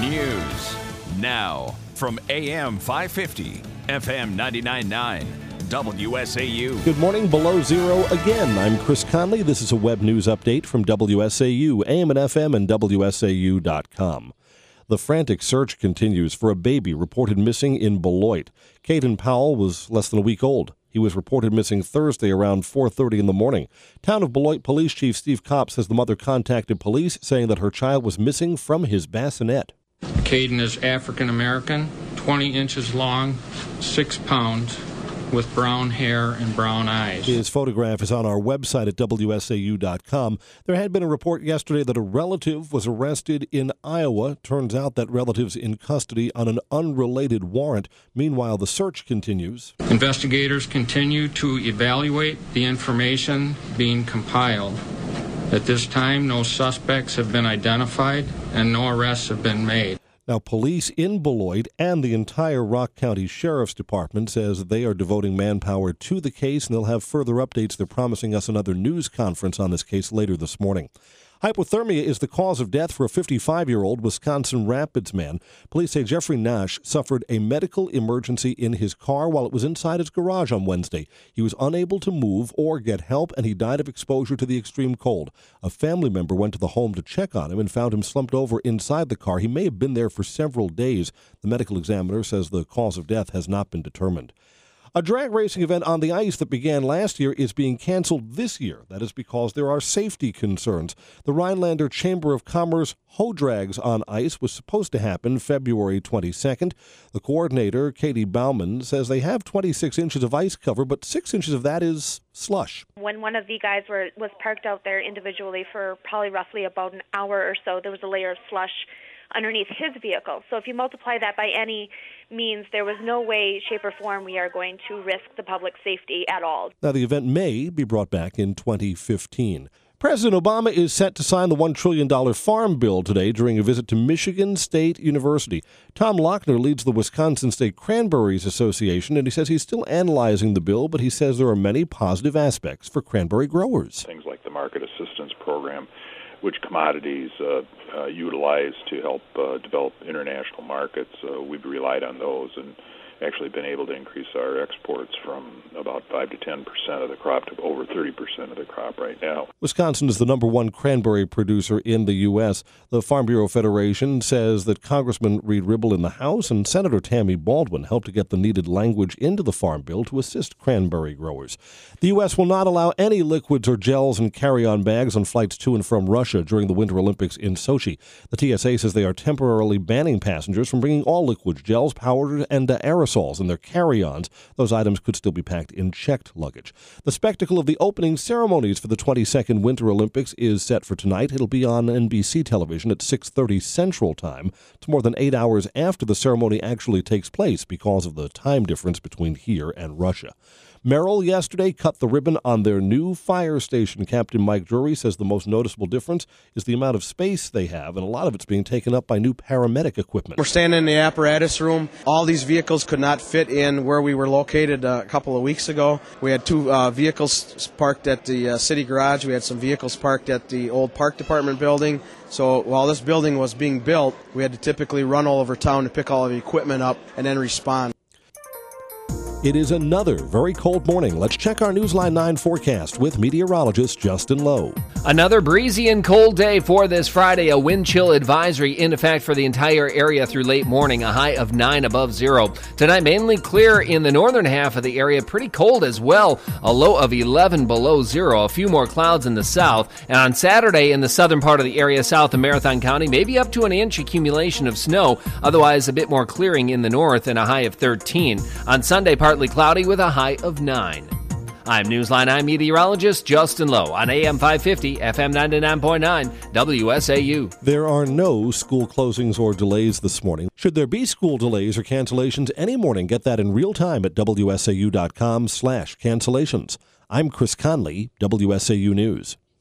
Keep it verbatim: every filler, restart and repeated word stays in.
News now from A M five fifty, F M ninety-nine point nine, W S A U. Good morning, below zero again. I'm Chris Conley. This is a web news update from W S A U, A M and F M, and W S A U dot com. The frantic search continues for a baby reported missing in Beloit. Caden Powell was less than a week old. He was reported missing Thursday around four thirty in the morning. Town of Beloit Police Chief Steve Kopp says the mother contacted police saying that her child was missing from his bassinet. Caden is African American, twenty inches long, six pounds, with brown hair and brown eyes. His photograph is on our website at W S A U dot com. There had been a report yesterday that a relative was arrested in Iowa. Turns out that relative's in custody on an unrelated warrant. Meanwhile, the search continues. Investigators continue to evaluate the information being compiled. At this time, no suspects have been identified and no arrests have been made. Now, police in Beloit and the entire Rock County Sheriff's Department says they are devoting manpower to the case, and they'll have further updates. They're promising us another news conference on this case later this morning. Hypothermia is the cause of death for a fifty-five-year-old Wisconsin Rapids man. Police say Jeffrey Nash suffered a medical emergency in his car while it was inside his garage on Wednesday. He was unable to move or get help, and he died of exposure to the extreme cold. A family member went to the home to check on him and found him slumped over inside the car. He may have been there for several days. The medical examiner says the cause of death has not been determined. A drag racing event on the ice that began last year is being canceled this year. That is because there are safety concerns. The Rhinelander Chamber of Commerce Ho-Drags on Ice was supposed to happen February twenty-second. The coordinator, Katie Bauman, says they have twenty-six inches of ice cover, but six inches of that is slush. When one of the guys were was parked out there individually for probably roughly about an hour or so, there was a layer of slush underneath his vehicle. So if you multiply that by any means, there was no way, shape, or form we are going to risk the public safety at all. Now, the event may be brought back in twenty fifteen. President Obama is set to sign the one trillion dollars farm bill today during a visit to Michigan State University. Tom Lochner leads the Wisconsin State Cranberries Association, and he says he's still analyzing the bill, but he says there are many positive aspects for cranberry growers. Things like the market assistance program, which commodities uh, uh, utilize to help uh, develop international markets. Uh, we've relied on those and actually been able to increase our exports from about five to ten percent of the crop to over thirty percent of the crop right now. Wisconsin is the number one cranberry producer in the U S The Farm Bureau Federation says that Congressman Reed Ribble in the House and Senator Tammy Baldwin helped to get the needed language into the Farm Bill to assist cranberry growers. The U S will not allow any liquids or gels and carry-on bags on flights to and from Russia during the Winter Olympics in Sochi. The T S A says they are temporarily banning passengers from bringing all liquids, gels, powders, and uh, aerosols in their carry-ons. Those items could still be packed in checked luggage. The spectacle of the opening ceremonies for the twenty-second Winter Olympics is set for tonight. It'll be on N B C television at six thirty Central Time. It's more than eight hours after the ceremony actually takes place because of the time difference between here and Russia. Merrill yesterday cut the ribbon on their new fire station. Captain Mike Drury says the most noticeable difference is the amount of space they have, and a lot of it's being taken up by new paramedic equipment. We're standing in the apparatus room. All these vehicles could not fit in where we were located uh, a couple of weeks ago. We had two uh, vehicles parked at the uh, city garage. We had some vehicles parked at the old park department building. So while this building was being built, we had to typically run all over town to pick all of the equipment up and then respond. It is another very cold morning. Let's check our Newsline nine forecast with meteorologist Justin Lowe. Another breezy and cold day for this Friday. A wind chill advisory in effect for the entire area through late morning, a high of nine above zero. Tonight, mainly clear in the northern half of the area. Pretty cold as well, a low of eleven below zero. A few more clouds in the south. And on Saturday, in the southern part of the area, south of Marathon County, maybe up to an inch accumulation of snow. Otherwise, a bit more clearing in the north and a high of thirteen. On Sunday, partly cloudy with a high of nine. I'm Newsline nine meteorologist Justin Lowe on A M five fifty, F M ninety-nine point nine, W S A U. There are no school closings or delays this morning. Should there be school delays or cancellations any morning, get that in real time at W S A U dot com slash cancellations. I'm Chris Conley, W S A U News.